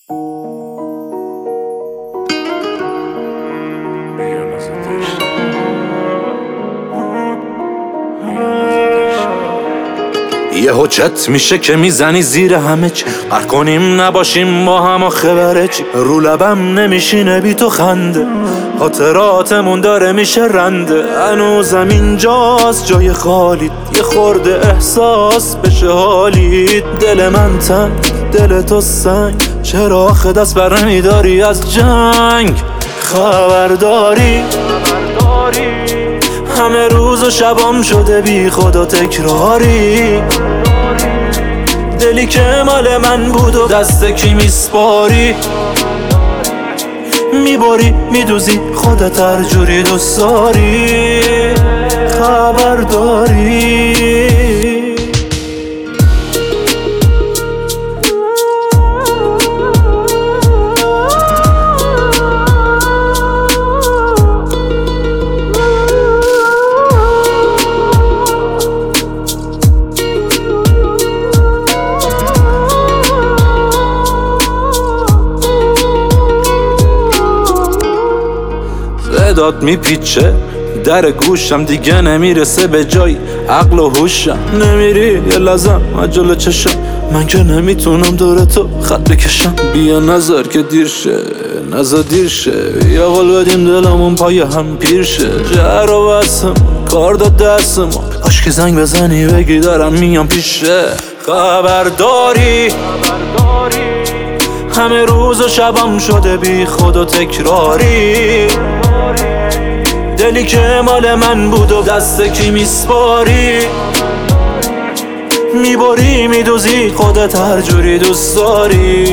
یه حجت میشه که میزنی زیر همه چی، قهر کنیم نباشیم با هم آخه بره چی؟ رو لبم نمیشینه بی تو خنده، خاطراتمون داره میشه رنده. هنوزم اینجاست جای خالی، یه خورده احساس بشه حالیت. دل من تنگ دل تو سنگ، چرا آخه دست بر نمیداری از جنگ؟ خبرداری همه روز و شبام شده بی خدا تکراری. دلی که مال من بود و دست کی میسپاری؟ میبری میدوزی خودت هر جوری دوست داری. خبرداری داد میپیچه در گوشم، دیگه نمیرسه به جای عقل و هوشم. نمیری یه لحظم از جلو چشم، من که نمیتونم دور تو خط بکشم. بیا نظر که دیر شه نظر دیر شه، بیا قول بدیم دلمون پای هم پیر شه. جهر و بسم کار داد دست ما، کاش که زنگ بزنی بگی دارم میام پیشه. خبرداری همه روز و شبم شده بی خود و تکراری. دلی که مال من بود و دست کی میسپاری؟ میبری میدوزی خودت هر جوری دوست داری.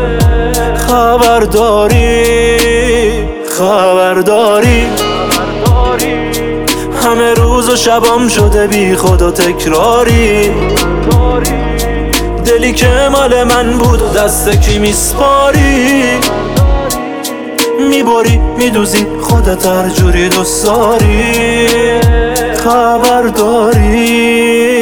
خبرداری همه روز و شبم شده بی خود و تکراری. دلی که مال من بود و دست کی میسپاری؟ میبری میدوزی خودت هر جوری دوست داری. خبرداری